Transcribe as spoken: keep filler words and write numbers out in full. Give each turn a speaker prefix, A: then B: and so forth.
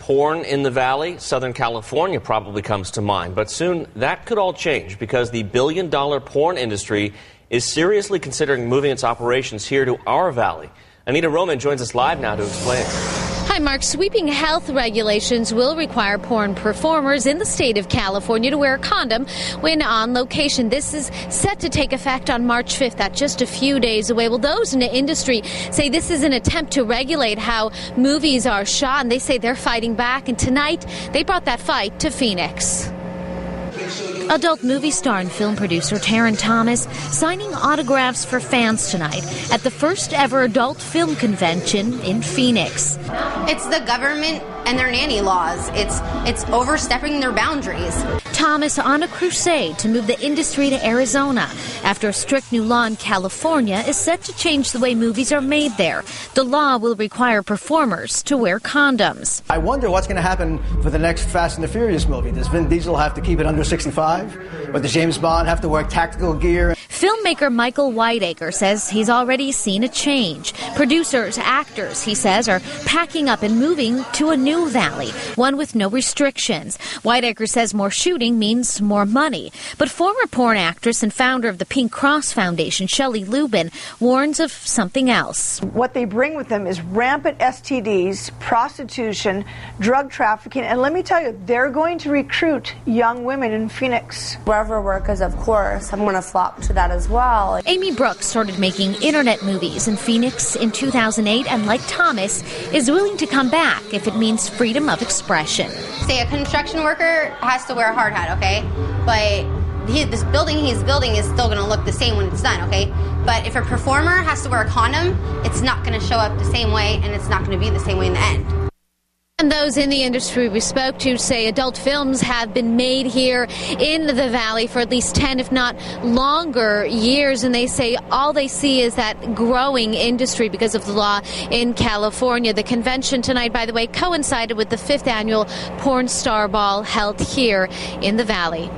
A: porn in the Valley, Southern California probably comes to mind. But soon that could all change because the billion-dollar porn industry is seriously considering moving its operations here to our valley. Anita Roman joins us live now to explain.
B: Hi, Mark. Sweeping health regulations will require porn performers in the state of California to wear a condom when on location. This is set to take effect on March fifth. That's just a few days away. Well, those in the industry say this is an attempt to regulate how movies are shot, and they say they're fighting back. And tonight, they brought that fight to Phoenix. Adult movie star and film producer Taran Thomas signing autographs for fans tonight at the first ever adult film convention in Phoenix.
C: It's the government and their nanny laws. It's it's overstepping their boundaries.
B: Thomas on a crusade to move the industry to Arizona after a strict new law in California is set to change the way movies are made there. The law will require performers to wear condoms.
D: I wonder what's going to happen for the next Fast and the Furious movie. Does Vin Diesel have to keep it under sixty-five? Or does James Bond have to wear tactical gear?
B: Filmmaker Michael Whiteacre says he's already seen a change. Producers, actors, he says, are packing up and moving to a new valley, one with no restrictions. Whiteacre says more shooting means more money. But former porn actress and founder of the Pink Cross Foundation, Shelley Lubin, warns of something else.
E: What they bring with them is rampant S T Ds, prostitution, drug trafficking, and let me tell you, they're going to recruit young women in Phoenix.
F: Wherever work is, of course, I'm going to flop to that as well.
B: Amy Brooks started making internet movies in Phoenix in two thousand eight, and like Thomas, is willing to come back if it means freedom of expression.
C: Say a construction worker has to wear a hard hat, okay? But he, this building he's building is still going to look the same when it's done, okay? But if a performer has to wear a condom, it's not going to show up the same way, and it's not going to be the same way in the end.
B: And those in the industry we spoke to say adult films have been made here in the valley for at least ten, if not longer, years. And they say all they see is that growing industry because of the law in California. The convention tonight, by the way, coincided with the fifth annual Porn Star Ball held here in the valley.